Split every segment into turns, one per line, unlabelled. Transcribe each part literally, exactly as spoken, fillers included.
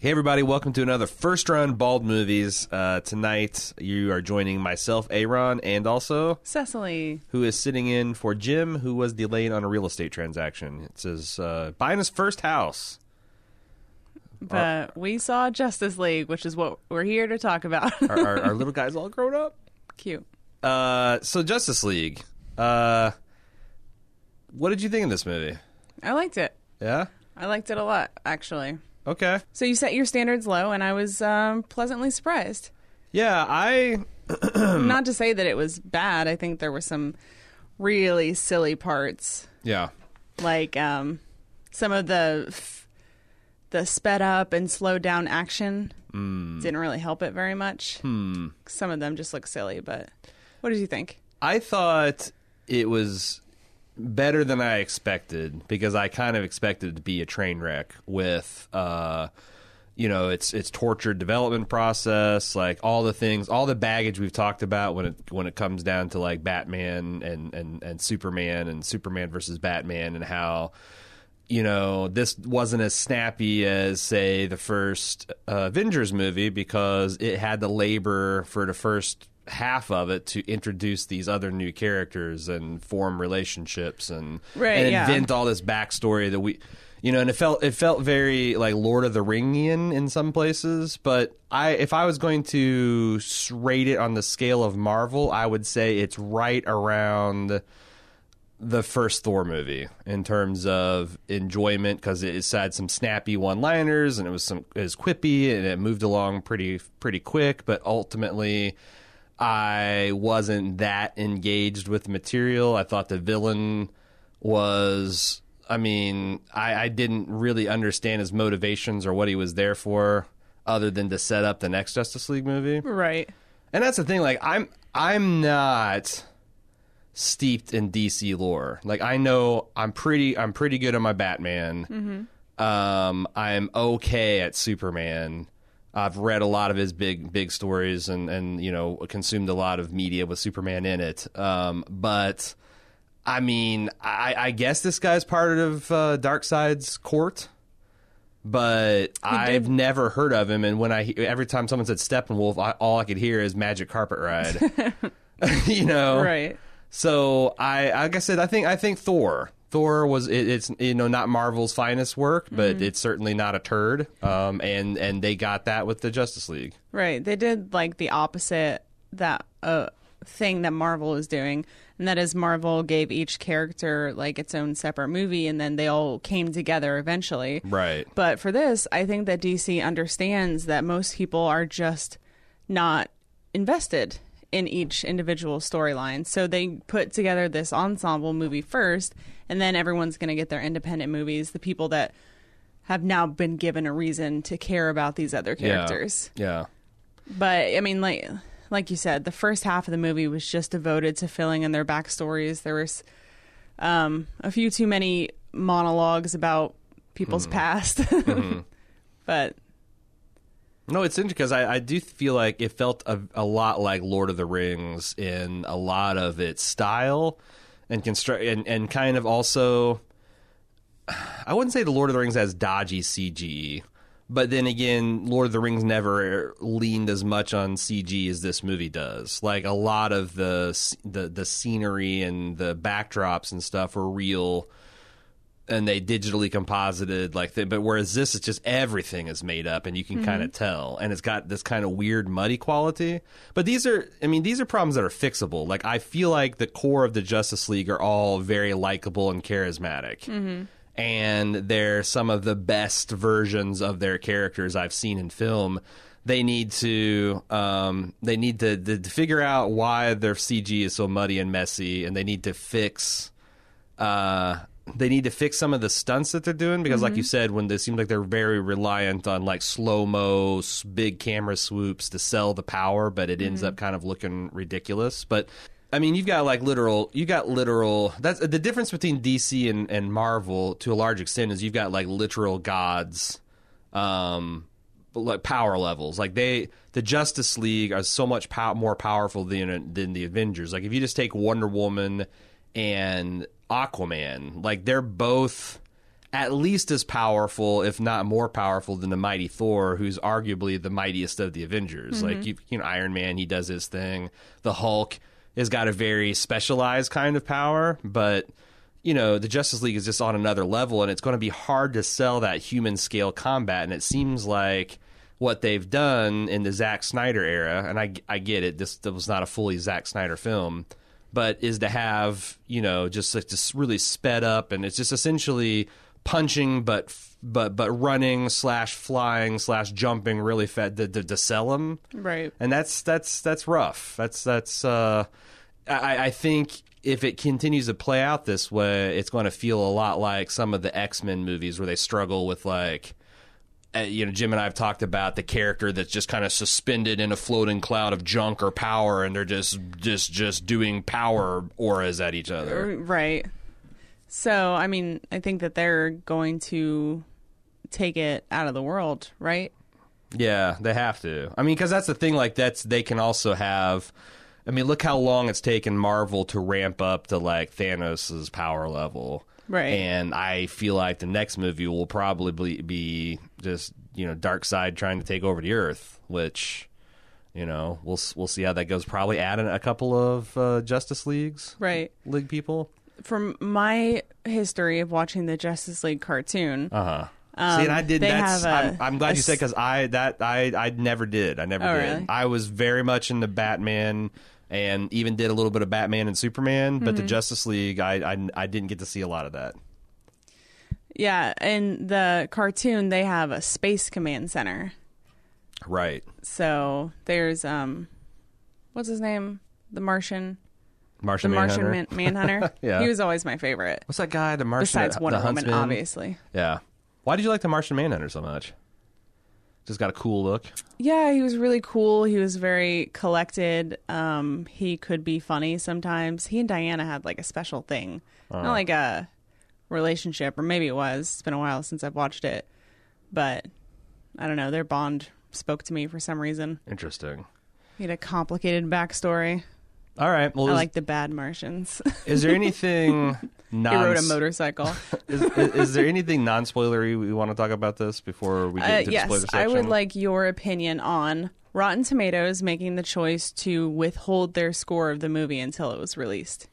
Hey everybody, welcome to another First Run Bald Movies. Uh, tonight you are joining myself, Aaron, and also
Cecily,
who is sitting in for Jim, who was delayed on a real estate transaction. It says uh, buying his first house.
But our, we saw Justice League, which is what we're here to talk about.
our, our, our little guy's all grown up.
Cute.
Uh, so Justice League. Uh, what did you think of this movie?
I liked it.
Yeah?
I liked it a lot, actually.
Okay.
So you set your standards low, and I was um, pleasantly surprised.
Yeah, I...
Not to say that it was bad. I think there were some really silly parts.
Yeah.
Like um, some of the f- the sped up and slowed down action mm. didn't really help it very much.
Hmm.
Some of them just look silly, but what did you think?
I thought it was better than I expected, because I kind of expected it to be a train wreck with, uh, you know, its its tortured development process, like all the things, all the baggage we've talked about when it when it comes down to like Batman and and and Superman and Superman versus Batman, and how, you know, this wasn't as snappy as, say, the first uh, Avengers movie, because it had the labor for the first half of it to introduce these other new characters and form relationships and,
right,
and
yeah.
invent all this backstory that we, you know, and it felt it felt very like Lord of the Ringian in some places. But I, if I was going to rate it on the scale of Marvel, I would say it's right around the first Thor movie in terms of enjoyment, because it had some snappy one-liners and it was some it was quippy and it moved along pretty pretty quick, but ultimately I wasn't that engaged with the material. I thought the villain was, I mean, I, I didn't really understand his motivations or what he was there for, other than to set up the next Justice League movie.
Right. And
that's the thing, like, I'm I'm not steeped in D C lore. Like, I know I'm pretty I'm pretty good on my Batman. Mm-hmm. Um, I'm okay at Superman. I've read a lot of his big big stories and, and you know, consumed a lot of media with Superman in it. Um, but I mean, I, I guess this guy's part of uh, Darkseid's court, but I've never heard of him. And when I every time someone said Steppenwolf, I, all I could hear is Magic Carpet Ride. You know,
right?
So I, like I said, I think I think Thor. Thor was it, it's you know not Marvel's finest work, but mm-hmm. it's certainly not a turd. Um, and and they got that with the Justice League.
Right. They did like the opposite that uh thing that Marvel is doing, and that is Marvel gave each character like its own separate movie, and then they all came together eventually.
Right.
But for this, I think that D C understands that most people are just not invested in each individual storyline. So they put together this ensemble movie first, and then everyone's going to get their independent movies, the people that have now been given a reason to care about these other characters.
Yeah. yeah.
But, I mean, like like you said, the first half of the movie was just devoted to filling in their backstories. There was um, a few too many monologues about people's mm. past. mm-hmm. But...
No, it's interesting because I, I do feel like it felt a, a lot like Lord of the Rings in a lot of its style and construct and, and kind of also, I wouldn't say the Lord of the Rings has dodgy C G, but then again, Lord of the Rings never leaned as much on C G as this movie does. Like a lot of the the, the scenery and the backdrops and stuff were real. And they digitally composited, like, the, but whereas this is just everything is made up, and you can mm-hmm. kind of tell, and it's got this kind of weird muddy quality. But these are, I mean, these are problems that are fixable. Like, I feel like the core of the Justice League are all very likable and charismatic, mm-hmm. and they're some of the best versions of their characters I've seen in film. They need to, um, they need to, to, to figure out why their C G is so muddy and messy, and they need to fix. Uh, They need to fix some of the stunts that they're doing because, mm-hmm. like you said, when they seem like they're very reliant on like slow mo, big camera swoops to sell the power, but it ends mm-hmm. up kind of looking ridiculous. But I mean, you've got like literal, you got literal. That's the difference between D C and, and Marvel to a large extent is you've got like literal gods, um, like power levels. Like they, the Justice League are so much pow- more powerful than than the Avengers. Like if you just take Wonder Woman and Aquaman, like they're both at least as powerful, if not more powerful, than the mighty Thor, who's arguably the mightiest of the Avengers. Mm-hmm. Like, you, you know, Iron Man, he does his thing. The Hulk has got a very specialized kind of power, but, you know, the Justice League is just on another level, and it's going to be hard to sell that human scale combat. And it seems like what they've done in the Zack Snyder era, and I, I get it, this, this was not a fully Zack Snyder film, but is to have, you know, just like just really sped up, and it's just essentially punching but but but running slash flying slash jumping really fast to, to, to sell them,
right?
And that's that's that's rough. That's that's uh, I, I think if it continues to play out this way, it's going to feel a lot like some of the X-Men movies where they struggle with, like, uh, you know, Jim and I have talked about the character that's just kind of suspended in a floating cloud of junk or power, and they're just just just doing power auras at each other,
right? So, I mean, I think that they're going to take it out of the world, right?
Yeah, they have to. I mean, because that's the thing. Like, that's they can also have. I mean, look how long it's taken Marvel to ramp up to, like, Thanos' power level,
right?
And I feel like the next movie will probably be just, you know, Darkseid trying to take over the Earth, which, you know, we'll we'll see how that goes. Probably add in a couple of uh, Justice Leagues,
right?
League people.
From my history of watching the Justice League cartoon,
uh huh.
Um,
See, and I did. That's.
A,
I'm, I'm glad
a,
you said, because I that I I never did. I never
oh,
did.
Really?
I was very much into Batman, and even did a little bit of Batman and Superman. But mm-hmm. the Justice League, I, I I didn't get to see a lot of that.
Yeah, in the cartoon, they have a Space Command Center.
Right.
So there's um, what's his name? The Martian.
Martian
the
Manhunter.
Martian Man- Manhunter.
Yeah.
He was always my favorite.
What's that guy? The Martian.
Besides Wonder
the
Woman,
Huntsman?
obviously.
Yeah. Why did you like the Martian Manhunter so much? Just got a cool look.
Yeah, he was really cool. He was very collected. Um, he could be funny sometimes. He and Diana had like a special thing, uh-huh. not like a relationship, or maybe it was. It's been a while since I've watched it, but I don't know. Their bond spoke to me for some reason.
Interesting.
He had a complicated backstory.
All right. Well,
I
is,
like the bad Martians.
Is there anything? non-
He rode a motorcycle.
is, is, is there anything non-spoilery we want to talk about this before we get
uh,
into
yes,
the spoiler section?
I would like your opinion on Rotten Tomatoes making the choice to withhold their score of the movie until it was released.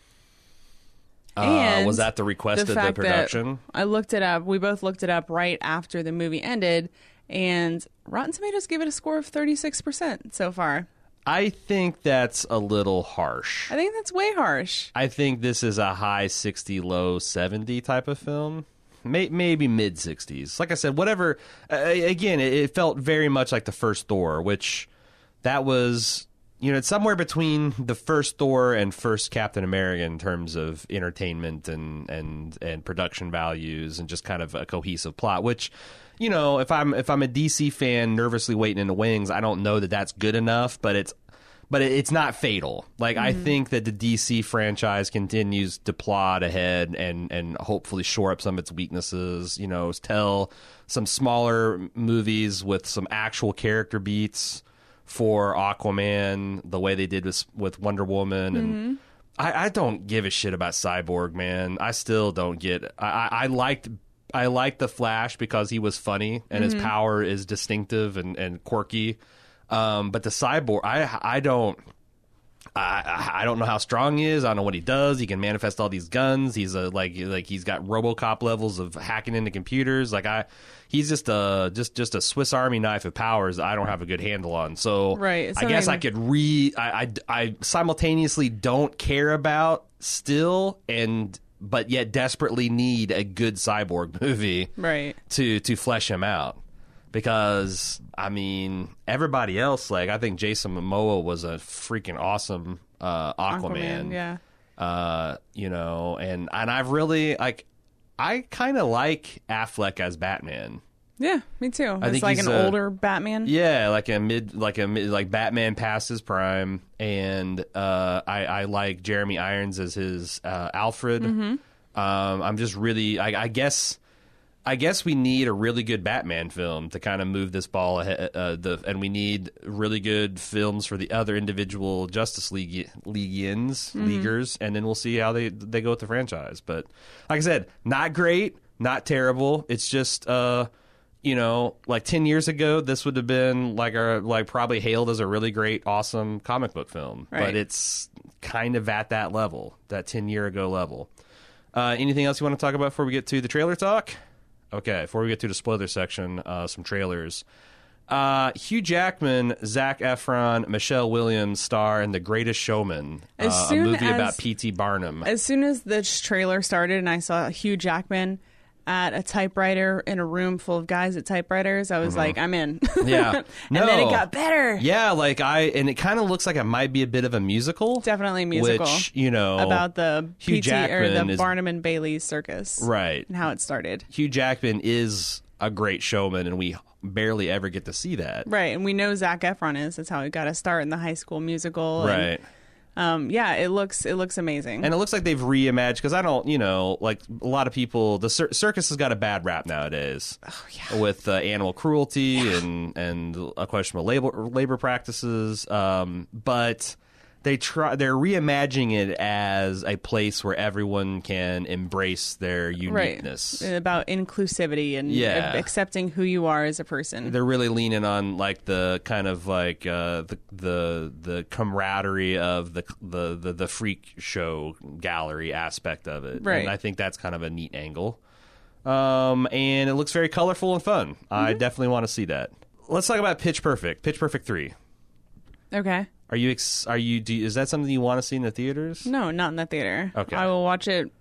Uh,
and
was that the request
the
of the production?
I looked it up. We both looked it up right after the movie ended, and Rotten Tomatoes gave it a score of thirty-six percent so far.
I think that's a little harsh.
I think that's way harsh.
I think this is a high sixty, low seventy type of film. May- maybe mid sixties. Like I said, whatever. Uh, again, it, it felt very much like the first Thor, which that was, you know, it's somewhere between the first Thor and first Captain America in terms of entertainment and, and, and production values and just kind of a cohesive plot, which, you know, if I'm if I'm a D C fan nervously waiting in the wings, I don't know that that's good enough, but it's but it's not fatal. Like, mm-hmm. I think that the D C franchise continues to plod ahead and and hopefully shore up some of its weaknesses, you know, tell some smaller movies with some actual character beats for Aquaman, the way they did with with Wonder Woman, and mm-hmm. I, I don't give a shit about Cyborg, man. I still don't get I, I, I liked I liked the Flash because he was funny and mm-hmm. his power is distinctive and, and quirky. Um, but the Cyborg, I I don't I I don't know how strong he is. I don't know what he does. He can manifest all these guns. He's a like like he's got RoboCop levels of hacking into computers. Like I, he's just a just just a Swiss Army knife of powers that I don't have a good handle on. So
right,
I guess I could re I, I I simultaneously don't care about still and. But yet desperately need a good Cyborg movie,
right?
To to flesh him out, because I mean everybody else, like I think Jason Momoa was a freaking awesome uh, Aquaman,
Aquaman, yeah.
Uh, you know, and and I've really like I kind of like Affleck as Batman.
Yeah, me too.
I
it's
think
like
he's
an
a,
older Batman.
Yeah, like a mid, like a mid, like Batman past his prime, and uh, I, I like Jeremy Irons as his uh, Alfred.
Mm-hmm.
Um, I'm just really, I, I guess, I guess we need a really good Batman film to kind of move this ball ahead. Uh, the and we need really good films for the other individual Justice League Leagueians, mm-hmm. leaguers, and then we'll see how they they go with the franchise. But like I said, not great. not terrible. It's just, uh, you know, like ten years ago, this would have been like a like probably hailed as a really great, awesome comic book film.
Right.
But it's kind of at that level, that ten year ago level. Uh, anything else you want to talk about before we get to the trailer talk? Okay, before we get to the spoiler section, uh, some trailers. Uh, Hugh Jackman, Zac Efron, Michelle Williams star in The Greatest Showman, uh, a movie
as,
about P T Barnum.
As soon as the trailer started and I saw Hugh Jackman at a typewriter in a room full of guys at typewriters, I was mm-hmm. like, I'm in.
Yeah.
And
no.
then it got better.
Yeah, like I, and it kind of looks like it might be a bit of a musical.
Definitely a musical.
Which, you know.
About the
Hugh
P T or the
is,
Barnum and Bailey circus.
Right.
And how it started.
Hugh Jackman is a great showman, and we barely ever get to see that.
Right. And we know Zac Efron is. That's how he got to start in the High School Musical.
Right.
And, Um, yeah, it looks it looks amazing,
and it looks like they've reimagined. Because I don't, you know, like a lot of people, the cir- circus has got a bad rap nowadays.
Oh, yeah.
With uh, animal cruelty
yeah.
and and a questionable labor labor practices. Um, but they try they're reimagining it as a place where everyone can embrace their uniqueness.
Right. About inclusivity and
yeah.
accepting who you are as a person.
They're really leaning on like the kind of like uh, the the the camaraderie of the, the the the freak show gallery aspect of it.
Right.
And I think that's kind of a neat angle. Um, and it looks very colorful and fun. Mm-hmm. I definitely want to see that. Let's talk about Pitch Perfect. Pitch Perfect three.
Okay.
Are you ex- are you do, is that something you want to see in the theaters?
No, not in the theater.
Okay.
I will watch it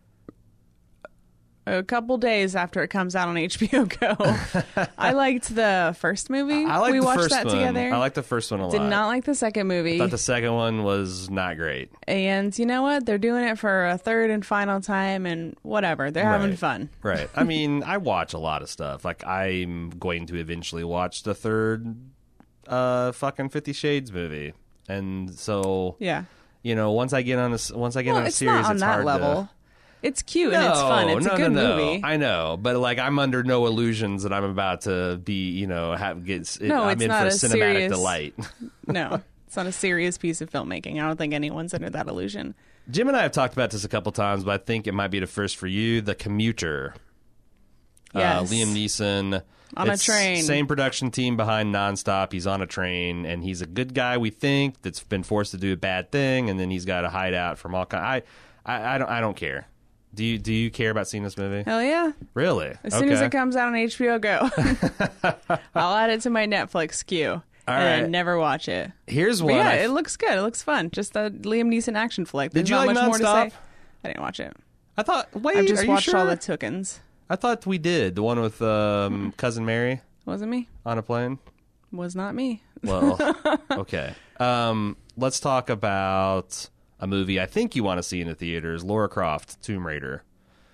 a couple days after it comes out on H B O Go. I liked the first movie.
I like
we
the
watched
first
that
one.
together.
I like the first one a lot.
Did not like the second movie.
I thought the second one was not great.
And you know what? They're doing it for a third and final time, and whatever. They're having
right.
fun.
Right. I mean, I watch a lot of stuff. Like, I'm going to eventually watch the third uh, fucking Fifty Shades movie. And so,
yeah,
you know, once I get on a once I get
well,
on a
it's
series,
not on
it's
that
hard
level.
to.
It's cute
No,
and it's fun. It's
no,
a good
no, no.
movie.
I know, but like I'm under no illusions that I'm about to be, you know, have get.
No,
I'm
it's
in
not
for
a
cinematic
serious-
delight.
No, it's not a serious piece of filmmaking. I don't think anyone's under that illusion.
Jim and I have talked about this a couple times, but I think it might be the first for you. The Commuter.
Yes.
Uh, Liam Neeson.
On a
It's
train.
Same production team behind Nonstop. He's on a train, and he's a good guy, we think, that's been forced to do a bad thing, and then he's got to hide out from all kind. I, I, I don't, I don't care. Do you, do you care about seeing this movie?
Hell yeah!
Really?
As soon as it comes out on H B O Go, I'll add it to my Netflix queue
All
and
right.
then never watch it.
Here's
But
one.
yeah,
I-
it looks good. It looks fun. Just a Liam Neeson action flick. There's
Did you
not
like
much more to
Nonstop?
say. I didn't watch it.
I thought. Wait,
I've just
are you
watched
sure?
all the tookens.
I thought we did the one with um, Cousin Mary
Wasn't me.
on a plane.
Was not me.
Well, okay. Um, let's talk about a movie I think you want to see in the theaters: Lara Croft, Tomb Raider.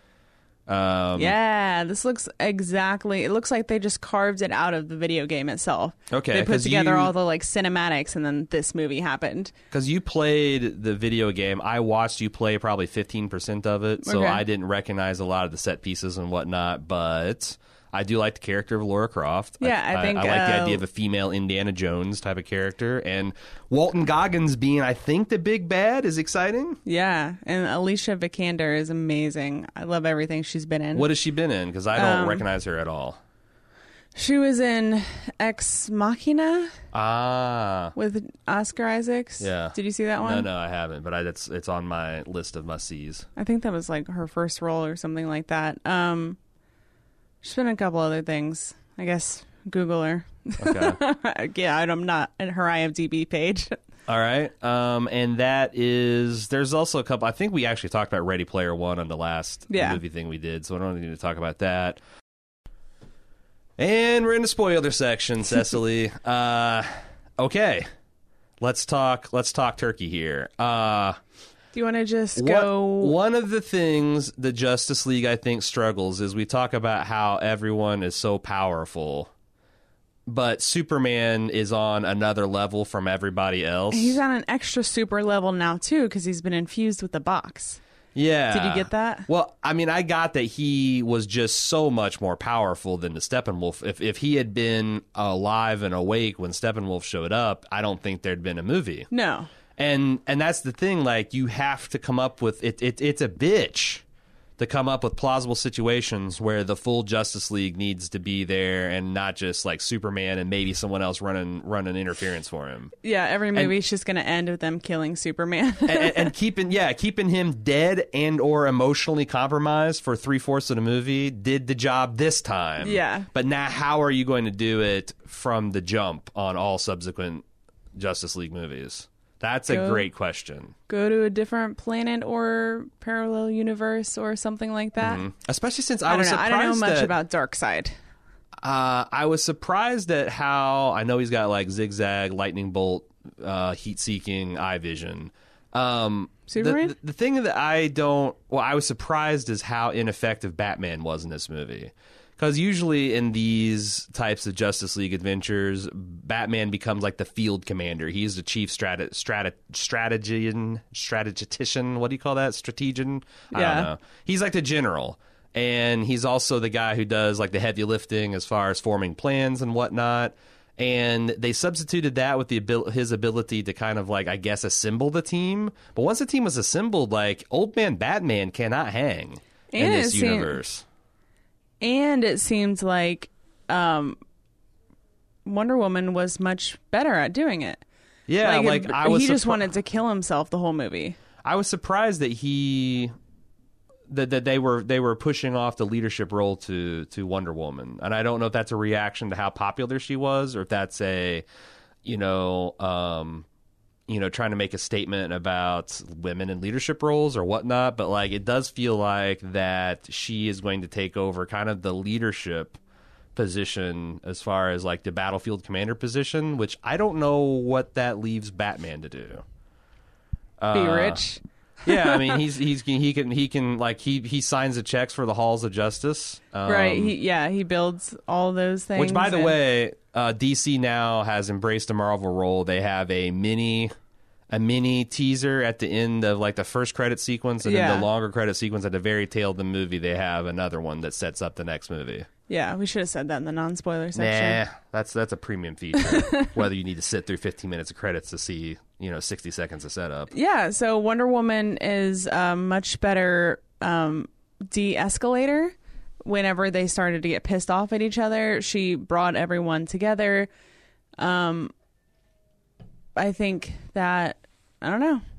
Um,
Yeah, this looks exactly. It looks like they just carved it out of the video game itself.
Okay,
they put
'cause
together
you-
all the like cinematics, and then this movie happened.
Because you played the video game. I watched you play probably fifteen percent of it, so
Okay.
I didn't recognize a lot of the set pieces and whatnot, but I do like the character of Lara Croft.
Yeah, I think,
I, like the
uh,
idea of a female Indiana Jones type of character. And Walton Goggins being, I think, the big bad is exciting.
Yeah, and Alicia Vikander is amazing. I love everything she's been in.
What has she been in? Because I don't
Um,
recognize her at all.
She was in Ex Machina
Ah.
with Oscar Isaacs.
Yeah.
Did you see that one?
No, no, I haven't, but I, it's, it's on my list of must-sees.
I think that was like her first role or something like that. Um, she's been in a couple other things. I guess Google her.
Okay.
Yeah, I'm not at her I M D B page.
All right. Um, and that is, there's also a couple, I think we actually talked about Ready Player One on the last
Yeah.
movie thing we did, so I don't need to talk about that. And we're in the spoiler section, Cecily. uh, okay. Let's talk, let's talk turkey here. Uh,
Do you want to just
One-
go?
One of the things the Justice League, I think, struggles is we talk about how everyone is so powerful, but Superman is on another level from everybody else.
He's on an extra super level now too because he's been infused with the box.
Yeah.
Did you get that?
Well, I mean, I got that he was just so much more powerful than the Steppenwolf. If if he had been alive and awake when Steppenwolf showed up, I don't think there'd been a movie.
No.
And and that's the thing, like, you have to come up with it, it it's a bitch to come up with plausible situations where the full Justice League needs to be there and not just like Superman and maybe someone else running running interference for him.
Yeah, every movie's just going to end with them killing Superman.
and, and, and keeping yeah, keeping him dead and or emotionally compromised for three-fourths of the movie did the job this time.
Yeah.
But now how are you going to do it from the jump on all subsequent Justice League movies? That's
Go.
a great question.
Go to a different planet or parallel universe or something like that.
Mm-hmm. Especially since I,
I
was
don't know. I
surprised
don't know much
that,
about Darkseid.
Uh, I was surprised at how I know he's got like zigzag, lightning bolt, uh, heat-seeking eye vision. Um,
Superman?
The, the, the thing that I don't, well, I was surprised is how ineffective Batman was in this movie. Because usually in these types of Justice League adventures, Batman becomes like the field commander. He's the chief strate- strate- strategian, strategician. What do you call that? Strategian? I
Yeah.
don't know. He's like the general. And he's also the guy who does like the heavy lifting as far as forming plans and whatnot. And they substituted that with the abil- his ability to kind of like, I guess, assemble the team. But once the team was assembled, like, Old Man Batman cannot hang in
And
this
it seemed-
universe.
And it seemed like um, Wonder Woman was much better at doing it.
Yeah, like,
it-
I was
he just
surpri-
wanted to kill himself the whole movie.
I was surprised that he that that they were they were pushing off the leadership role to to Wonder Woman, and I don't know if that's a reaction to how popular she was, or if that's a you know um, you know trying to make a statement about women in leadership roles or whatnot. But like, it does feel like that she is going to take over kind of the leadership position as far as like the battlefield commander position, which I don't know what that leaves Batman to do.
Be
Uh,
rich.
yeah, I mean, he's he's he can he can like he he signs the checks for the halls of justice, um,
Right. He, yeah, he builds all those things.
which, by the
and-
way, uh, D C now has embraced a Marvel role. They have a mini a mini teaser at the end of like the first credit sequence, and
Yeah.
then the longer credit sequence at the very tail of the movie. They have another one that sets up the next movie.
Yeah, we should have said that in the non-spoiler section.
Nah, that's that's a premium feature. Whether you need to sit through fifteen minutes of credits to see you know sixty seconds of setup.
Yeah, so Wonder Woman is a much better um, de-escalator. Whenever they started to get pissed off at each other, she brought everyone together. Um, I think that, I don't know.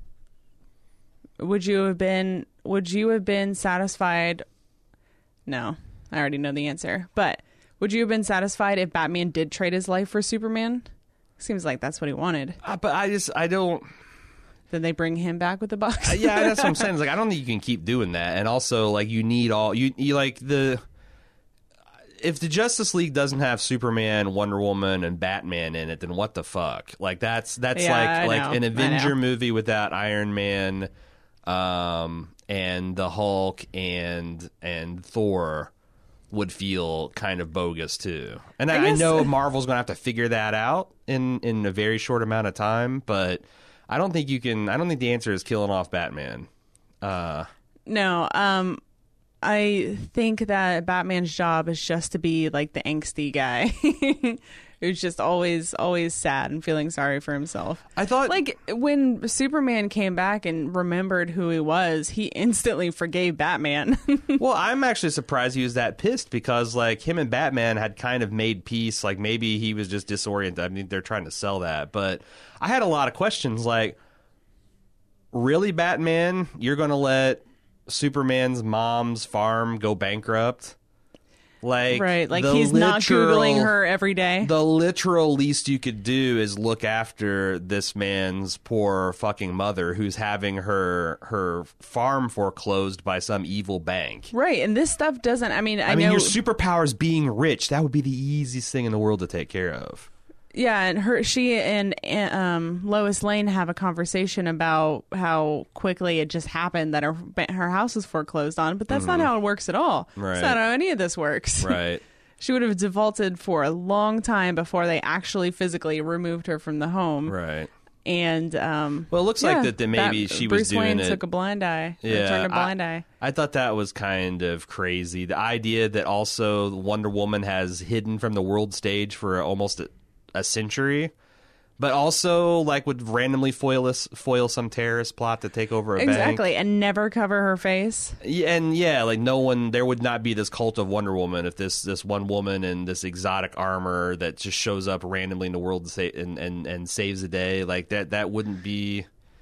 Would you have been, would you have been satisfied? No, I already know the answer. But would you have been satisfied if Batman did trade his life for Superman? Seems like that's what he wanted.
Uh, but I just I don't.
Then they bring him back with the box.
Uh, yeah, that's what I'm saying. It's like, I don't think you can keep doing that. And also, like, you need all you, you like the if the Justice League doesn't have Superman, Wonder Woman, and Batman in it, then what the fuck? Like, that's that's
Yeah, I
like like
know.
an
I
Avenger
know.
movie without Iron Man, um, and the Hulk and and Thor would feel kind of bogus too. And I,
I
I
guess-
know Marvel's gonna have to figure that out in in a very short amount of time, but I don't think you can. I don't think the answer is killing off Batman. Uh,
No, um, I think that Batman's job is just to be like the angsty guy who's just always, always sad and feeling sorry for himself.
I thought,
Like when Superman came back and remembered who he was, he instantly forgave Batman.
well, I'm actually surprised he was that pissed because, like, him and Batman had kind of made peace. Like, maybe he was just disoriented. I mean, they're trying to sell that, but I had a lot of questions. Like, really, Batman? You're going to let Superman's mom's farm go bankrupt? Like,
right. Like
the
he's not
literal-
Googling her every day.
The literal least you could do is look after this man's poor fucking mother who's having her her farm foreclosed by some evil bank.
Right. And this stuff doesn't, I mean, I,
I mean,
know.
your superpower is being rich. That would be the easiest thing in the world to take care of.
Yeah, and her, she and um, Lois Lane have a conversation about how quickly it just happened that her her house was foreclosed on, but that's not how it works at all.
Right.
That's not how any of this works.
Right.
She would have defaulted for a long time before they actually physically removed her from the home.
Right.
And um,
Well, it looks
yeah,
like that, that maybe
that-
she
Bruce
was doing
Wayne
it.
took a blind eye. or
Yeah,
turned a blind
I,
eye.
I thought that was kind of crazy. The idea that also Wonder Woman has hidden from the world stage for almost a, a century, but also like would randomly foil us, foil some terrorist plot to take over a bank.
Exactly, and never cover her face.
Yeah, and yeah, like no one, there would not be this cult of Wonder Woman if this this one woman in this exotic armor that just shows up randomly in the world and sa- and, and, and saves the day. Like that, that wouldn't be,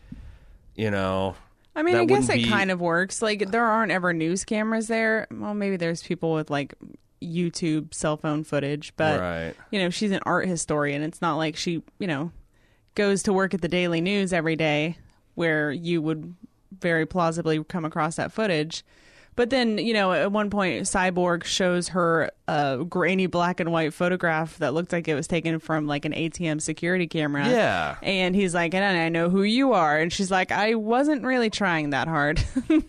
you know.
I mean,
that
I guess
wouldn't
it
be-
kind of works. Like, there aren't ever news cameras there. Well, maybe there's people with, like, YouTube cell phone footage. But,
Right.
you know, she's an art historian. It's not like she, you know, goes to work at the Daily News every day where you would very plausibly come across that footage. But then, you know, at one point, Cyborg shows her a grainy black and white photograph that looked like it was taken from, like, an A T M security camera.
Yeah.
And he's like, and I know who you are. And she's like, I wasn't really trying that hard.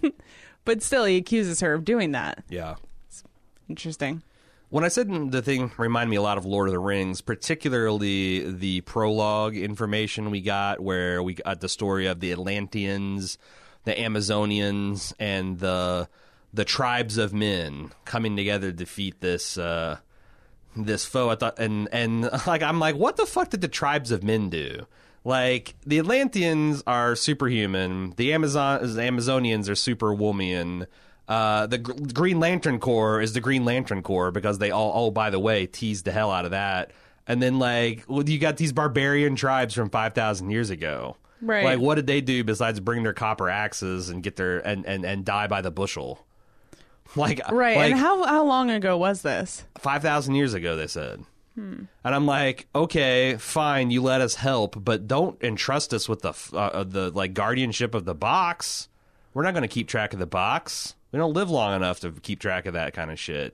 But still, he accuses her of doing that.
Yeah.
Interesting.
When I said the thing reminded me a lot of Lord of the Rings, particularly the prologue information we got, where we got the story of the Atlanteans, the Amazonians, and the the tribes of men coming together to defeat this uh, this foe. I thought, and and like I'm like, what the fuck did the tribes of men do? Like the Atlanteans are superhuman, the Amazon the Amazonians are superwoman. Uh, the G- Green Lantern Corps is the Green Lantern Corps because they all, oh, by the way, teased the hell out of that. And then, like, well, you got these barbarian tribes from five thousand years ago.
Right.
Like, what did they do besides bring their copper axes and get their, and, and, and die by the bushel? Like,
Right.
like
And how how long ago was this?
five thousand years ago, they said. Hmm. And I'm like, okay, fine, you let us help, but don't entrust us with the, f- uh, the like, guardianship of the box. We're not going to keep track of the box. We don't live long enough to keep track of that kind of shit.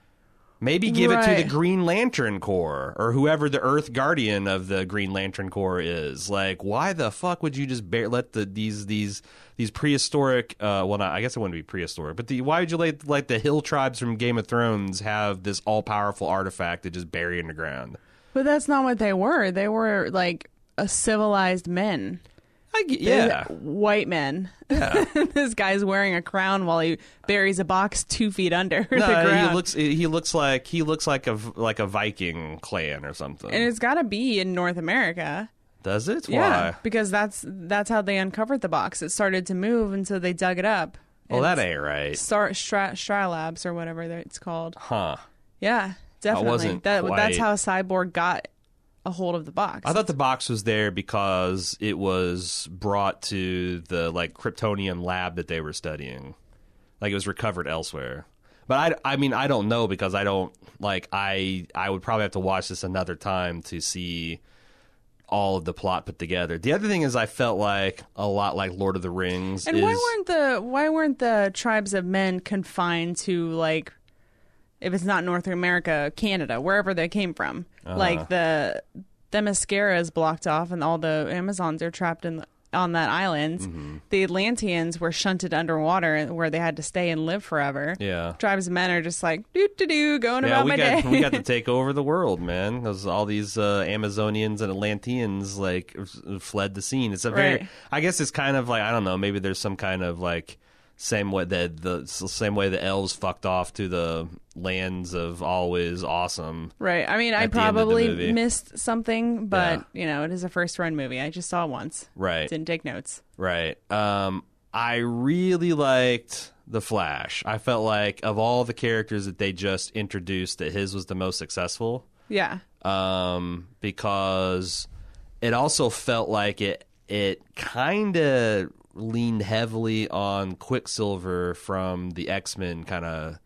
Maybe give it to
Right.
the Green Lantern Corps or whoever the Earth Guardian of the Green Lantern Corps is. Like, why the fuck would you just bear, let the these these these prehistoric? Uh, well, not I guess it wouldn't be prehistoric, but the why would you let like the hill tribes from Game of Thrones have this all powerful artifact to just bury in the ground?
But that's not what they were. They were, like, a civilized men.
I g-
They're
yeah,
white men.
yeah.
This guy's wearing a crown while he buries a box two feet under the
No,
ground.
he looks he looks like he looks like a like a Viking clan or something.
And it's got to be in North America.
Does it?
Yeah,
Why?
because that's that's how they uncovered the box. It started to move, and so they dug it up.
Well,
And
that ain't right.
Star Stra, Stralabs or whatever it's called.
Huh.
Yeah, definitely.
wasn't
that that's
quite-
how Cyborg got a hold of the box.
I thought the box was there because it was brought to the like Kryptonian lab that they were studying. Like it was recovered elsewhere. But I, I mean, I don't know because I don't like I I would probably have to watch this another time to see all of the plot put together. The other thing is I felt like a lot like Lord of the Rings.
and
is,
why weren't the why weren't the tribes of men confined to, like, if it's not North America, Canada, wherever they came from?
Uh-huh.
Like the the mascara is blocked off, and all the Amazons are trapped in the, on that island.
Mm-hmm.
The Atlanteans were shunted underwater, where they had to stay and live forever.
Yeah.
Tribes of men are just like doo doo doo, going
Yeah,
about
we
my
got
day.
we got to take over the world, man. Because all these uh, Amazonians and Atlanteans like f- fled the scene. It's a very,
Right.
I guess it's kind of like I don't know. Maybe there's some kind of like same way that the same way the elves fucked off to the lands of always awesome.
Right. I mean, I
At the end of the movie.
probably missed something, but,
Yeah.
you know, it is a first run movie. I just saw it once.
Right,
Didn't take notes.
right. Um, I really liked the Flash. I felt like of all the characters that they just introduced, that his was the most successful.
Yeah.
um, because it also felt like it it kind of leaned heavily on Quicksilver from the X-Men kind of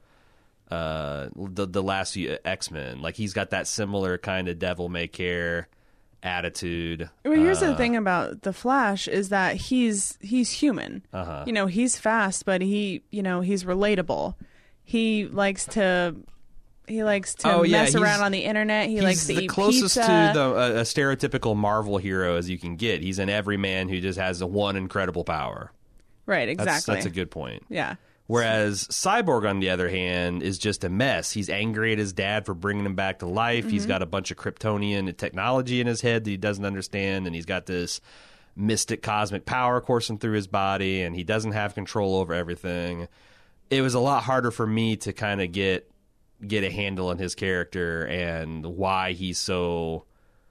uh, the the last few X-Men. Like he's got that similar kind of devil may care attitude.
Well, here's
Uh,
the thing about the Flash is that he's he's human.
Uh-huh.
You know, he's fast, but he, you know, he's relatable. He likes to he likes to
Oh, yeah,
mess
he's-
around on the internet. He
He's
likes to
the
eat
closest
pizza.
to the uh, a stereotypical Marvel hero as you can get. He's an everyman who just has the one incredible power.
Right,
That's,
exactly.
that's a good point.
Yeah.
Whereas Cyborg, on the other hand, is just a mess. He's angry at his dad for bringing him back to life. He's got a bunch of Kryptonian technology in his head that he doesn't understand, and he's got this mystic cosmic power coursing through his body, and he doesn't have control over everything. It was a lot harder for me to kind of get get a handle on his character and why he's so,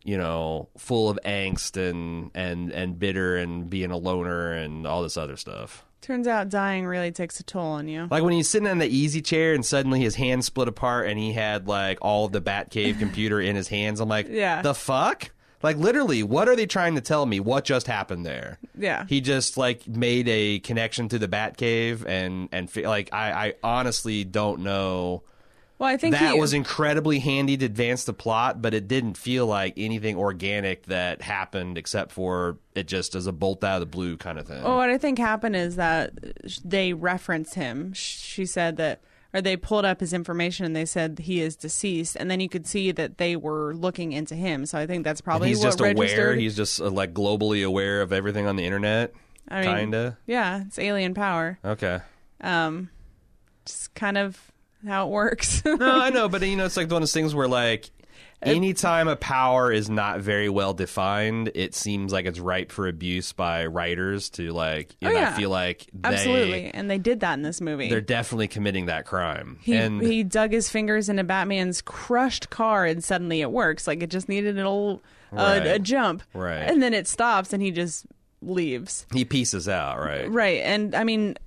you know, full of angst and and and bitter and being a loner and all this other stuff.
Turns out dying really takes a toll on you.
Like when he's sitting in the easy chair and suddenly his hands split apart and he had like all of the Batcave computer in his hands. I'm like,
yeah.
The fuck? Like literally, what are they trying to tell me? What just happened there?
Yeah.
He just like made a connection to the Batcave and and fe- like I, I honestly don't know.
Well, I think
that
he,
was incredibly handy to advance the plot, but it didn't feel like anything organic that happened except for it just as a bolt out of the blue kind of thing.
Well, what I think happened is that they referenced him. She said that, or they pulled up his information and they said he is deceased, and then you could see that they were looking into him. So I think that's probably
and he's
what
just
registered.
aware. He's just uh, like globally aware of everything on the internet.
I mean,
kinda.
Yeah, it's alien power.
Okay.
Um, just kind of how it works.
No, I know, but you know, it's like one of those things where like anytime a power is not very well defined, it seems like it's ripe for abuse by writers to like, and
oh, yeah.
I feel like they,
absolutely, and they did that in this movie.
They're definitely committing that crime.
He
and
he dug his fingers into Batman's crushed car, and suddenly it works. Like it just needed a little uh,
Right.
a jump,
Right.
and then it stops, and he just leaves.
he pieces out, right?
Right, and I mean,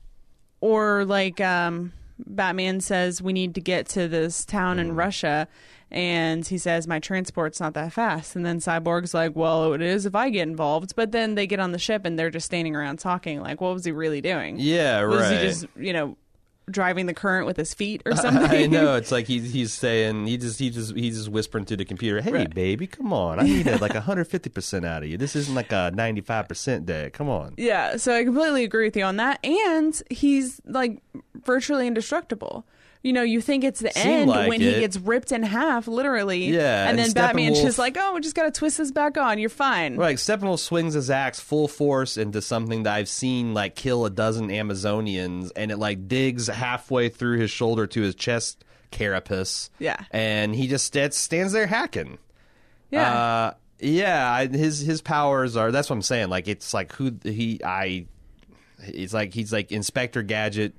or like um, Batman says, we need to get to this town in Russia, and he says, my transport's not that fast. And then Cyborg's like, well, it is if I get involved. But then they get on the ship, and they're just standing around talking. Like, what was he really doing?
Yeah,
was
right.
he just, you know, driving the current with his feet or something?
I know. It's like he's he's saying he just he just he's just whispering to the computer, "Hey,
Right.
baby, come on! I need a, like one hundred fifty percent out of you. This isn't like a ninety-five percent day. Come on."
Yeah, so I completely agree with you on that. And he's like virtually indestructible. You know, you think it's the
Seemed
end
like
when
it.
he gets ripped in half, literally.
Yeah,
and
and
then Batman's
Steppenwolf-
just like, oh, we just got to twist this back on. You're fine.
Like Steppenwolf swings his axe full force into something that I've seen like kill a dozen Amazonians, and it like digs halfway through his shoulder to his chest carapace.
Yeah.
and he just st- stands there hacking.
Yeah.
uh, yeah. I, his his powers are. That's what I'm saying. Like it's like who he I. It's like he's like Inspector Gadget.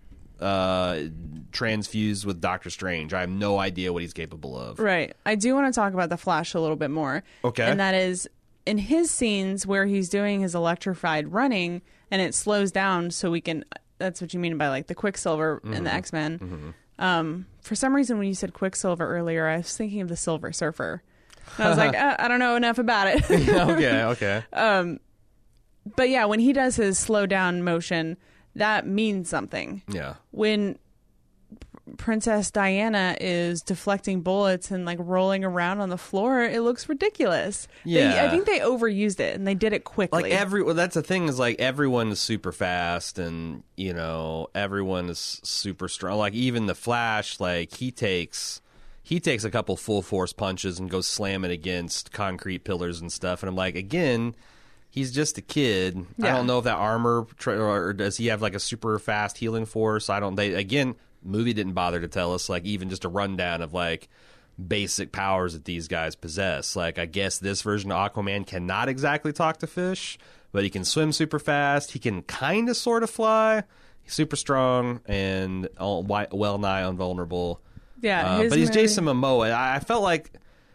Uh, transfused with Doctor Strange. I have no idea what he's capable of.
Right. I do want to talk about the Flash a little bit more.
Okay.
And that is in his scenes where he's doing his electrified running and it slows down so we can. That's what you mean by like the Quicksilver
Mm-hmm.
and the X-Men.
Mm-hmm.
Um, for some reason, when you said Quicksilver earlier, I was thinking of the Silver Surfer. And I was like, uh, I don't know enough about it.
okay, okay.
Um, but yeah, when he does his slow down motion, that means something.
Yeah.
When Princess Diana is deflecting bullets and like rolling around on the floor, it looks ridiculous. They-
Yeah.
I think they overused it and they did it quickly.
Like every well, that's the thing is like everyone is super fast and you know everyone is super strong. Like even the Flash, like he takes he takes a couple full force punches and goes slamming against concrete pillars and stuff. And I'm like, again, he's just a kid. I
Yeah.
don't know if that armor tra- or does he have like a super fast healing force. I don't. They again, movie didn't bother to tell us like even just a rundown of like basic powers that these guys possess. Like I guess this version of Aquaman cannot exactly talk to fish, but he can swim super fast. He can kind of sort of fly. He's super strong and all, well nigh invulnerable.
yeah,
Uh,
his
but he's
movie-
Jason Momoa. I, I felt like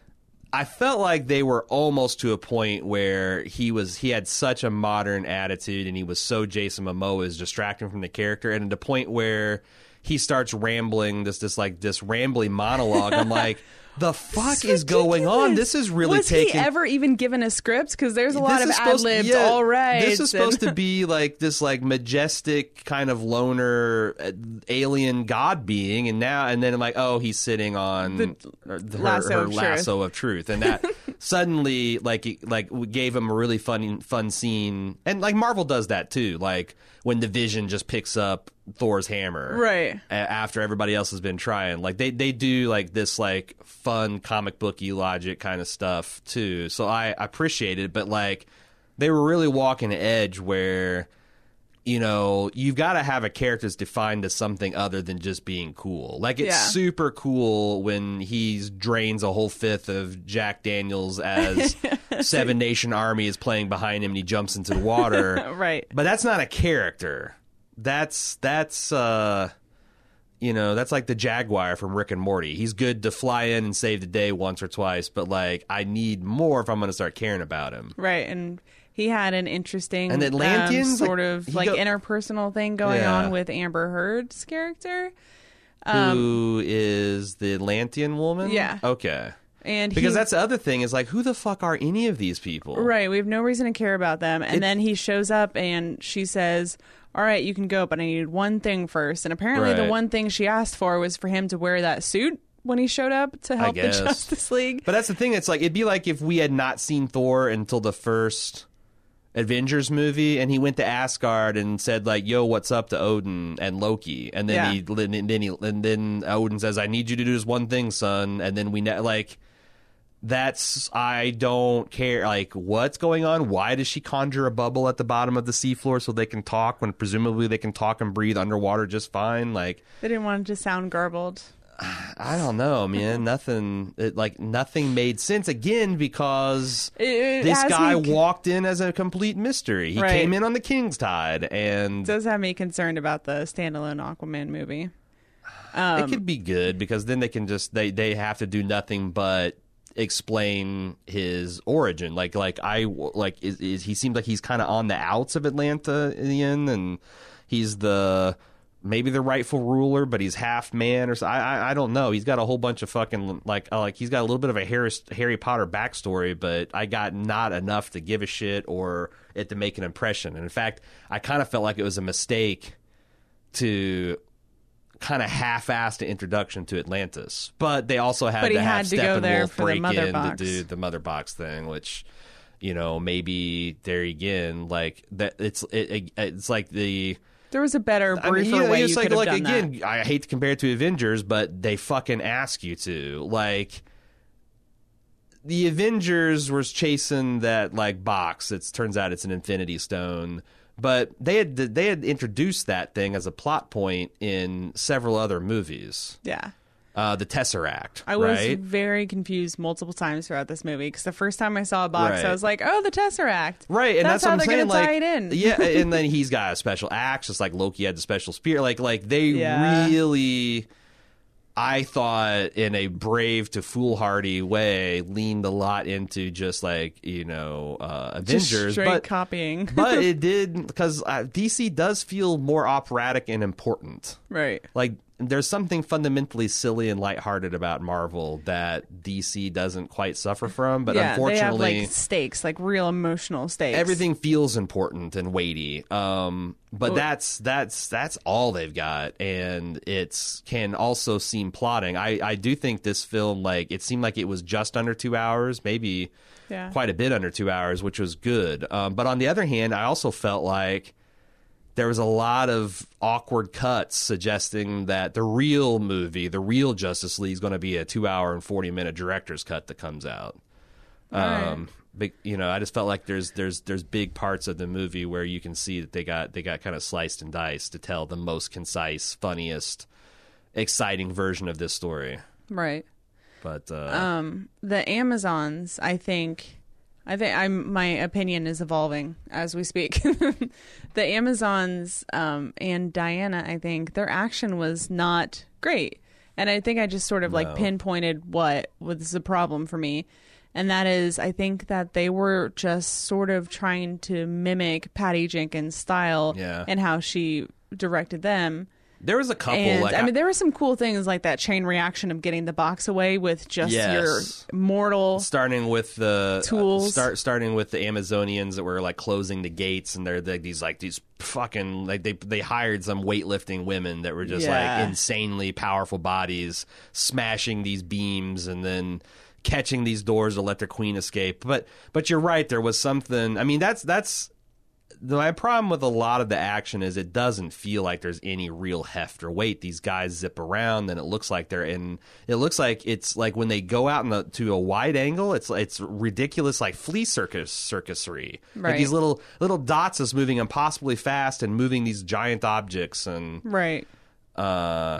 I felt like they were almost to a point where he was he had such a modern attitude and he was so Jason Momoa is distracting from the character, and at the point where he starts rambling this this like this rambly monologue. I'm like, the fuck
It's
is going on?
ridiculous.
This is really
Was
taking.
he ever even given a script? Because there's a lot
This
of
is supposed-
ad libs.
yeah,
All right,
This is supposed to be like this, like majestic kind of loner uh, alien god being, and now and then I'm like, oh, he's sitting on
The
her, her
lasso of
lasso of truth, and that suddenly like it- like gave him a really fun fun scene, and like Marvel does that too, like when the Vision just picks up Thor's hammer,
Right.
a- after everybody else has been trying. Like they they do like this like fun comic booky logic kind of stuff too. So I appreciate it, but like they were really walking the edge where you know you've got to have a character that's defined as something other than just being cool. Like it's
Yeah.
super cool when he drains a whole fifth of Jack Daniels as Seven Nation Army is playing behind him and he jumps into the water.
Right.
But that's not a character. That's that's uh you know, that's like the Jaguar from Rick and Morty. He's good to fly in and save the day once or twice, but like I need more if I'm going to start caring about him.
Right, and he had an interesting
and the Atlanteans,
um, sort
like,
of like
go-
interpersonal thing going
Yeah.
on with Amber Heard's character. Um,
Who is the Atlantean woman?
Yeah.
Okay.
And
Because
he,
that's the other thing is like, who the fuck are any of these people?
right, we have no reason to care about them. And
It-
then he shows up and she says, all right, you can go, but I needed one thing first. And apparently the
Right.
one thing she asked for was for him to wear that suit when he showed up to help the
guess.
Justice League.
But that's the thing. It's like it'd be like if we had not seen Thor until the first Avengers movie, and he went to Asgard and said like, "Yo, what's up?" to Odin and Loki, and then
Yeah.
he and then he and then Odin says, "I need you to do this one thing, son," and then we ne- like. That's I don't care. Like, what's going on? Why does she conjure a bubble at the bottom of the seafloor so they can talk when presumably they can talk and breathe underwater just fine? Like,
They didn't want it to sound garbled.
I don't know, man. Nothing, it, like nothing made sense again because
It- it
this
has
guy
me-
walked in as a complete mystery. He
Right.
came in on the King's Tide, and
does have me concerned about the standalone Aquaman movie. Um,
it could be good because then they can just they they have to do nothing but explain his origin. Like like I like is, is he seems like he's kind of on the outs of Atlanta in the end, and he's the. Maybe the rightful ruler, but he's half man or so. I, I I don't know. He's got a whole bunch of fucking like uh, like he's got a little bit of a Harry, Harry Potter backstory, but I got not enough to give a shit or it to make an impression. And in fact, I kind of felt like it was a mistake to kind of half-ass the introduction to Atlantis, but they also had
But he
to have
had to go there
Steppenwolf
for the
break
mother
in
box.
to do the mother box thing, which you know maybe there again like that. It's it, it, it's like the.
there was a better,
I mean,
briefer
yeah,
way
it's
you
like,
could have
like
done
again,
that.
I hate to compare it to Avengers, but they fucking ask you to. Like, the Avengers was chasing that like box. It turns out it's an Infinity Stone, but they had they had introduced that thing as a plot point in several other movies.
Yeah.
Uh, the Tesseract,
I was
right?
very confused multiple times throughout this movie because the first time I saw a box,
Right.
I was like, "Oh, the Tesseract!"
Right, and that's,
how
what I'm
they're
saying.
gonna
Like,
tie it in.
yeah, and then he's got a special axe, just like Loki had the special spear. Like, like they
Yeah.
really, I thought, in a brave to foolhardy way, leaned a lot into just like you know uh,
Just
Avengers,
straight
but
copying.
but it did because uh, D C does feel more operatic and important.
Right.
Like there's something fundamentally silly and lighthearted about Marvel that D C doesn't quite suffer from. But
yeah,
unfortunately,
they have like stakes, like real emotional stakes.
everything feels important and weighty. Um, but
Well-
that's that's that's all they've got, and it's can also seem plotting. I I do think this film like it seemed like it was just under two hours, maybe
Yeah.
quite a bit under two hours, which was good. Um, but on the other hand, I also felt like there was a lot of awkward cuts suggesting that the real movie, the real Justice League, is going to be a two-hour and forty-minute director's cut that comes out.
Right.
Um, big, you know, I just felt like there's there's there's big parts of the movie where you can see that they got they got kind of sliced and diced to tell the most concise, funniest, exciting version of this story.
Right.
But uh,
Um, the Amazons, I think, I think I'm my opinion is evolving as we speak. The Amazons um, and Diana, I think their action was not great, and I think I just sort of like
No.
pinpointed what was the problem for me, and that is I think that they were just sort of trying to mimic Patty Jenkins' style
Yeah.
and how she directed them.
there was a couple.
And
like
I mean, there were some cool things like that chain reaction of getting the box away with just
Yes.
your mortal.
starting with the
Tools.
uh, start starting with the Amazonians that were like closing the gates, and they're like these like these fucking like they they hired some weightlifting women that were just
Yeah.
like insanely powerful bodies smashing these beams and then catching these doors to let their queen escape. But but you're right, there was something. I mean, that's that's. My problem with a lot of the action is it doesn't feel like there's any real heft or weight. These guys zip around, and it looks like they're in. It looks like it's like when they go out in the, to a wide angle, it's it's ridiculous, like flea circus circusry. Like
Right.
these little little dots is moving impossibly fast and moving these giant objects, and
Right.
uh,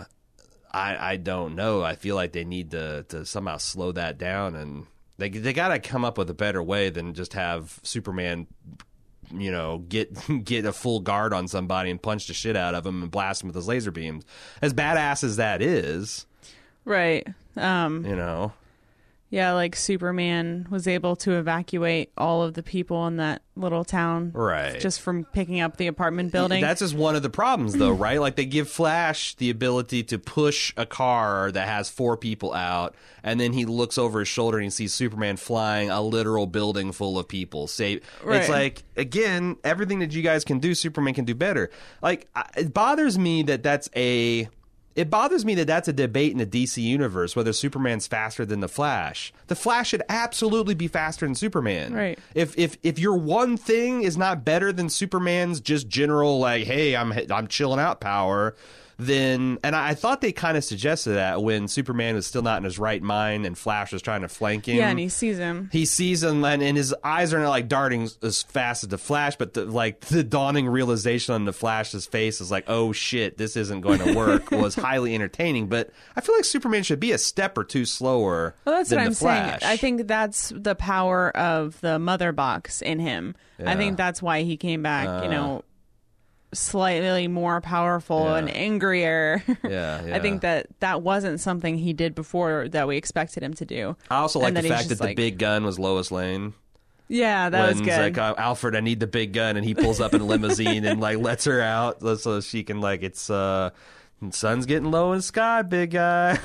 I I don't know. I feel like they need to to somehow slow that down, and they they got to come up with a better way than just have Superman you know, get get a full guard on somebody and punch the shit out of them and blast them with his laser beams. As badass as that is,
right? Um,
you know,
yeah, like Superman was able to evacuate all of the people in that little town,
right?
Just from picking up the apartment building.
That's just one of the problems, though, right? Like they give Flash the ability to push a car that has four people out, and then he looks over his shoulder and he sees Superman flying a literal building full of people. Say,
right.
It's like, again, everything that you guys can do, Superman can do better. Like, it bothers me that that's a... It bothers me that that's a debate in the D C universe, whether Superman's faster than the Flash. The Flash should absolutely be faster than Superman.
Right.
If if if your one thing is not better than Superman's just general, like, hey, I'm I'm chilling out power, then, and I, I thought they kind of suggested that when Superman was still not in his right mind and Flash was trying to flank him.
Yeah, and he sees him.
He sees him, and, and his eyes are not like darting as fast as the Flash, but the, like the dawning realization on the Flash's face is like, oh shit, this isn't going to work. Was highly entertaining, but I feel like Superman should be a step or two slower.
Well, that's
than
what I'm
the Flash.
saying. I think that's the power of the mother box in him.
Yeah.
I think that's why he came back.
Uh,
you know. Slightly more powerful
Yeah.
and angrier.
Yeah, yeah.
I think that that wasn't something he did before that we expected him to do.
I also like
And
the
then he's
fact that
just
the
like-
big gun was Lois Lane.
Yeah, that
when
was
he's
good.
like, uh, Alfred, I need the big gun, and he pulls up in a limousine and like lets her out so she can like it's uh sun's getting low in the sky, big guy.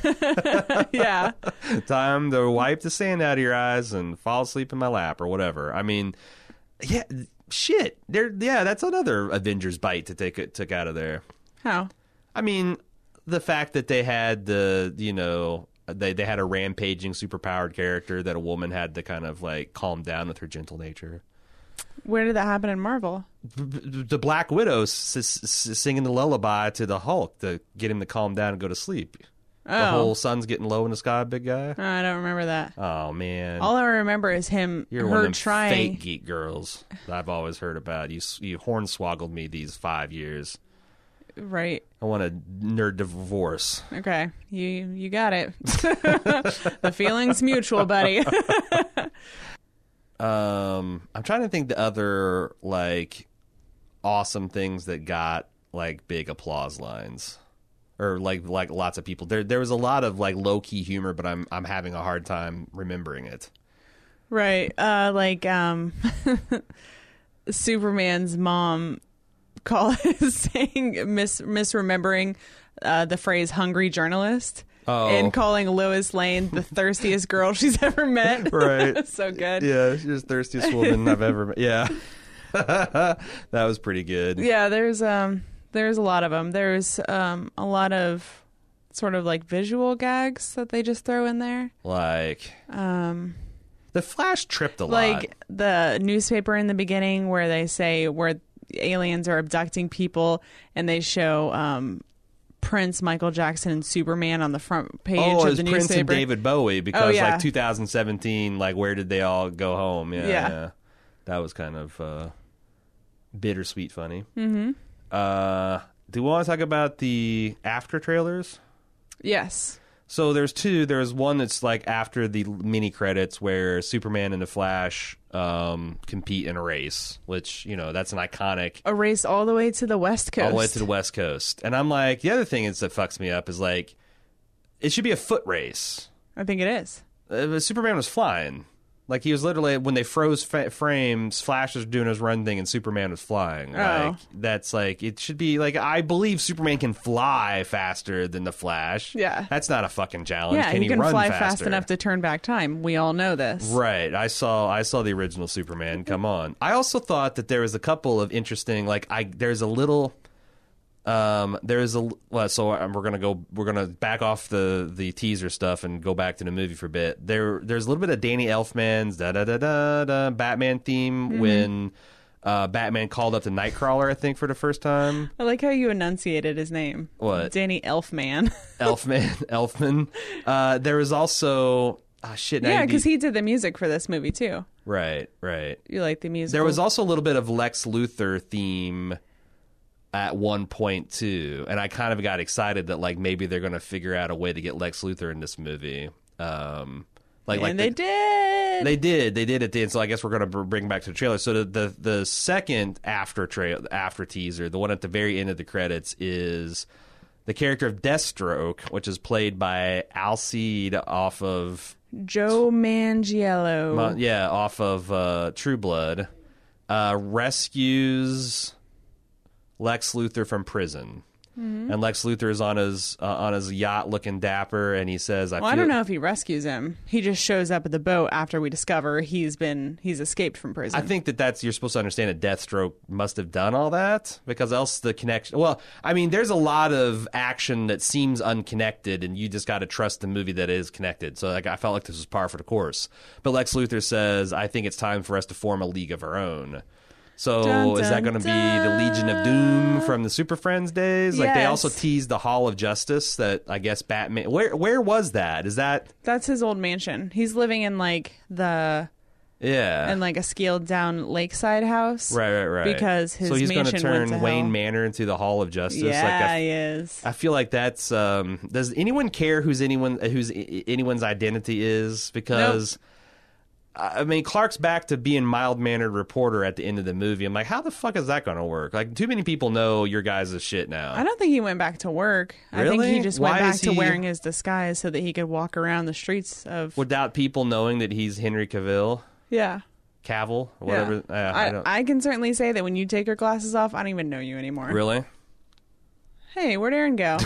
Yeah.
Time to wipe the sand out of your eyes and fall asleep in my lap or whatever. I mean, yeah, shit. There, yeah, that's another Avengers bite to take it took out of there.
How?
I mean, the fact that they had the, you know, they they had a rampaging, superpowered character that a woman had to kind of like calm down with her gentle nature.
Where did that happen in Marvel?
The Black Widow s- s- singing the lullaby to the Hulk to get him to calm down and go to sleep.
Oh.
The whole sun's getting low in the sky, big guy.
Oh, I don't remember that.
Oh man,
All I remember is him,
you're
her
one of them
trying.
fake geek girls that I've always heard about. You you hornswoggled me these five years.
Right.
I want a nerd divorce.
Okay. You you got it. The feeling's mutual, buddy.
Um, I'm trying to think the other like awesome things that got like big applause lines, or like like lots of people. There there was a lot of like low key humor, but I'm I'm having a hard time remembering it.
Right. Uh, like um, Superman's mom call saying mis misremembering uh, the phrase "hungry journalist."
Oh.
And calling Lois Lane the thirstiest girl she's ever met.
Right.
So good.
Yeah, she's the thirstiest woman I've ever met. Yeah. That was pretty good.
Yeah, there's um there's a lot of them. There's um a lot of sort of like visual gags that they just throw in there.
Like
Um
the Flash tripped a lot.
like the newspaper in the beginning where they say where aliens are abducting people and they show um Prince, Michael Jackson, and Superman on the front page
oh,
of
it's
the
Prince
newspaper.
and David Bowie because
Oh, yeah.
like two thousand seventeen, like where did they all go home? Yeah,
Yeah.
yeah. That was kind of uh, bittersweet funny. Mm-hmm. Uh, do we want to talk about the after trailers?
Yes.
So there's two. There's one that's like after the mini credits where Superman and the Flash um, compete in a race, which, you know, that's an iconic
A race all the way to the West Coast.
all the way to the West Coast. And I'm like, the other thing is that fucks me up is like, it should be a foot race.
I think it is.
Uh, Superman was flying. Like, he was literally, when they froze fa- frames, Flash was doing his run thing and Superman was flying.
Oh.
Like, that's like, it should be, like, I believe Superman can fly faster than the Flash.
Yeah.
That's not a fucking challenge.
Yeah,
can
he
he
can
run
fly
faster?
fast enough to turn back time. We all know this.
Right. I saw I saw the original Superman. Come on. I also thought that there was a couple of interesting, like, I there's a little... Um, there's a well, so we're gonna go. We're gonna back off the, the teaser stuff and go back to the movie for a bit. There, there's a little bit of Danny Elfman's da da da da da Batman theme
Mm-hmm.
when uh, Batman called up the Nightcrawler, I think, for the first time.
I like how you enunciated his name.
What?
Danny Elfman.
Elfman, Elfman. Uh, there was also ah shit. now
Yeah,
you
because
need-
he did the music for this movie too.
right, right.
You like the music?
There was also a little bit of Lex Luthor theme at one point too, and I kind of got excited that like maybe they're going to figure out a way to get Lex Luthor in this movie. Um, like
and
like
they
the,
did. did.
They did. They did at the end. So I guess we're going to bring back to the trailer. So the the, the second after trail after teaser, the one at the very end of the credits, is the character of Deathstroke, which is played by Alcide off of
Joe Manganiello.
yeah, off of uh, True Blood, uh, rescues Lex Luthor from prison. Mm-hmm. And Lex Luthor is on his uh, on his yacht looking dapper, and he says, I
well,
feel...
I don't know if he rescues him. He just shows up at the boat after we discover he's been he's escaped from prison.
I think that that's you're supposed to understand that Deathstroke must have done all that, because else the connection... Well, I mean, there's a lot of action that seems unconnected, and you just got to trust the movie that is connected. So like, I felt like this was par for the course. But Lex Luthor says, I think it's time for us to form a league of our own. So
dun, dun,
is that going to be the Legion of Doom from the Super Friends days? Like,
yes.
they also teased the Hall of Justice that I guess Batman... Where where was that? Is that...
That's his old mansion. He's living in like the...
Yeah.
in like a scaled down lakeside house.
Right, right, right.
Because his
So he's
mansion
to turn
went to
Wayne
hell.
Manor into the Hall of Justice.
Yeah,
like I,
he is.
I feel like that's... Um, does anyone care who's anyone who's anyone's identity is? Because... Nope. I mean, Clark's back to being mild-mannered reporter at the end of the movie. I'm like, how the fuck is that going to work? Like, too many people know your guys' shit now.
I don't think he went back to work.
Really?
I think he just
Why
went back
is
to
he-
wearing his disguise so that he could walk around the streets of...
Without people knowing that he's Henry Cavill,
Yeah.
Cavill, or whatever.
Yeah.
Uh,
I,
I don't...
I can certainly say that when you take your glasses off, I don't even know you anymore.
Really?
Hey, where'd Aaron go?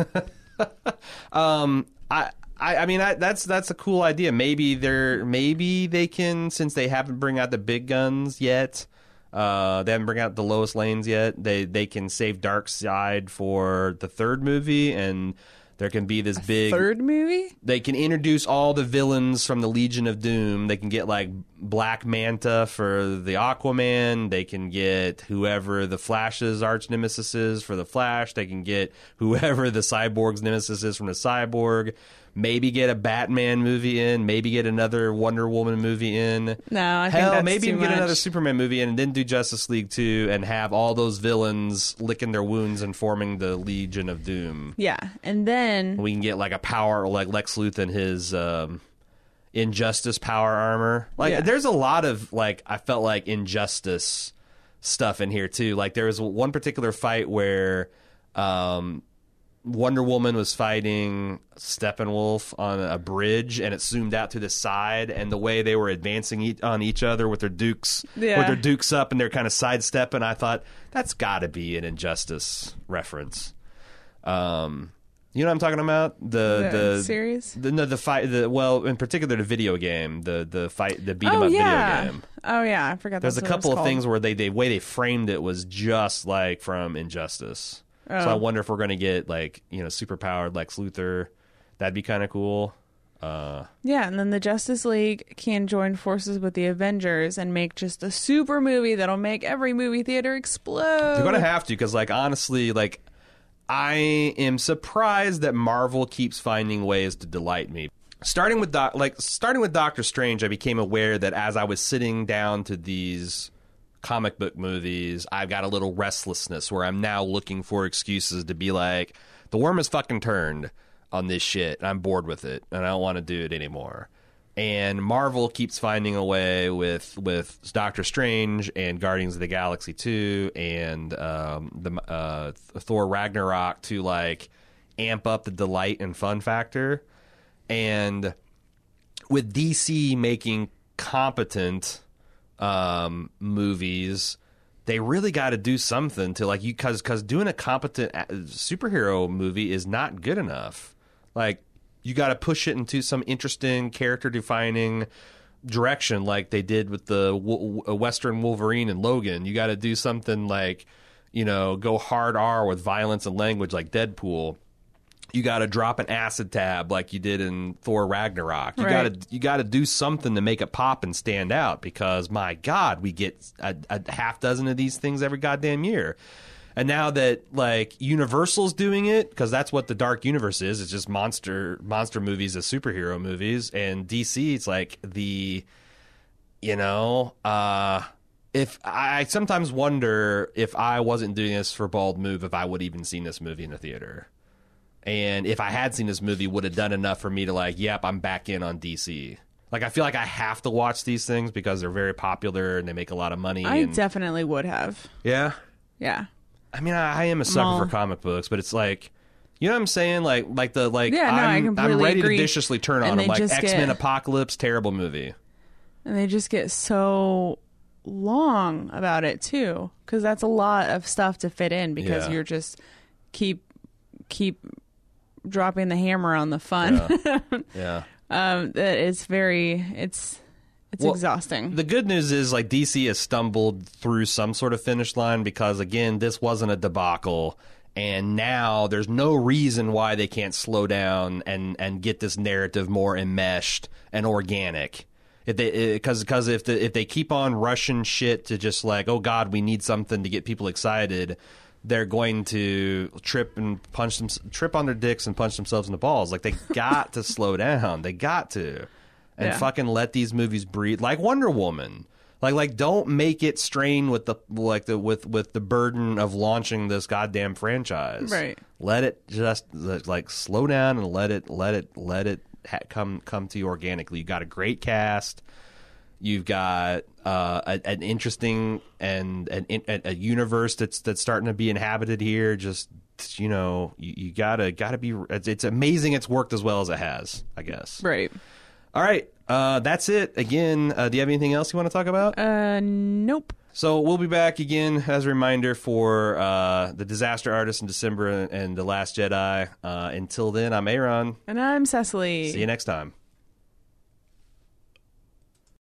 um, I... I, I mean, I, that's that's a cool idea. Maybe they're maybe they can, since they haven't bring out the big guns yet. Uh, they haven't bring out the Lois Lanes yet. They they can save Darkseid for the third movie, and there can be this
A
big
third movie?
They can introduce all the villains from the Legion of Doom. They can get like Black Manta for the Aquaman. They can get whoever the Flash's arch nemesis is for the Flash. They can get whoever the Cyborg's nemesis is from the Cyborg. Maybe get a Batman movie in. Maybe get another Wonder Woman movie in.
No, I think
Hell,
that's
maybe
too
even get
much.
another Superman movie in, and then do Justice League two, and have all those villains licking their wounds and forming the Legion of Doom.
Yeah, and then...
We can get like a power, like Lex Luthor and his um, Injustice power armor. Like,
Yeah.
there's a lot of like I felt like Injustice stuff in here too. Like, there was one particular fight where um, Wonder Woman was fighting Steppenwolf on a bridge, and it zoomed out to the side, and the way they were advancing e- on each other with their dukes,
Yeah.
with their dukes up, and they're kind of sidestepping. I thought that's got to be an Injustice reference. Um, you know what I'm talking about? The
The
the
series?
The, no, the fight. The well, in particular, the video game. The the fight. The beat 'em
oh,
up
yeah.
video game.
Oh, yeah, I forgot
There's
that's
a
what it was
couple of
called.
things where they the way they framed it was just like from Injustice.
Oh.
So I wonder if we're going to get like, you know, super powered Lex Luthor. That'd be kind of cool. Uh,
Yeah, and then the Justice League can join forces with the Avengers and make just a super movie that'll make every movie theater explode.
They're going to have to, because like honestly, like I am surprised that Marvel keeps finding ways to delight me. Starting with doc, like starting with Doctor Strange, I became aware that as I was sitting down to these comic book movies, I've got a little restlessness where I'm now looking for excuses to be like, the worm has fucking turned on this shit, and I'm bored with it, and I don't want to do it anymore. And Marvel keeps finding a way with with Doctor Strange and Guardians of the Galaxy two and um, the uh, Thor Ragnarok to like amp up the delight and fun factor. And with D C making competent um, movies, they really got to do something to like you because because doing a competent superhero movie is not good enough. Like, you got to push it into some interesting character defining direction, like they did with the w- Western Wolverine and Logan. You got to do something like, you know, go hard R with violence and language like Deadpool. You got to drop an acid tab like you did in Thor Ragnarok. You
Right.
got to you got to do something to make it pop and stand out, because my God, we get a, a half dozen of these things every goddamn year. And now that like Universal's doing it, because that's what the Dark Universe is, it's just monster monster movies as superhero movies, and D C, it's like the, you know, uh, if I sometimes wonder if I wasn't doing this for Bald Move, if I would even seen this movie in the theater. And if I had seen this movie, would have done enough for me to like, yep, I'm back in on D C. Like, I feel like I have to watch these things because they're very popular and they make a lot of money.
I
and,
definitely would have.
Yeah?
Yeah.
I mean, I, I am a sucker
Well,
for comic books, but it's like, you know what I'm saying? Like, like the like,
Yeah, no, I
I'm,
completely
I'm ready
agree.
to viciously turn on
And
them.
they
Like,
just
X-Men
get-
Apocalypse, terrible movie.
And they just get so long about it too, because that's a lot of stuff to fit in because
Yeah.
you're just keep keep dropping the hammer on the fun.
Yeah. yeah.
um, that it's very it's it's
Well,
exhausting.
The good news is, like, D C has stumbled through some sort of finish line because, again, this wasn't a debacle. And now there's no reason why they can't slow down and, and get this narrative more enmeshed and organic. If they, because because if the, if they keep on rushing shit to just like, oh God, we need something to get people excited, they're going to trip and punch them, trip on their dicks and punch themselves in the balls. Like, they got to slow down. They got to, and
Yeah.
fucking let these movies breathe. Like Wonder Woman. Like, like, don't make it strain with the like the with with the burden of launching this goddamn franchise.
Right.
Let it just like slow down and let it let it let it ha- come come to you organically. You got a great cast. You've got uh, a, an interesting and an, a, a universe that's that's starting to be inhabited here. Just, you know, you, you gotta gotta be. It's, it's amazing. It's worked as well as it has, I guess.
Right.
All right. Uh, that's it. Again, uh, do you have anything else you want to talk about?
Uh, nope.
So we'll be back again as a reminder for uh, The Disaster Artist in December and The Last Jedi. Uh, until then, I'm Aaron.
And I'm Cecily.
See you next time.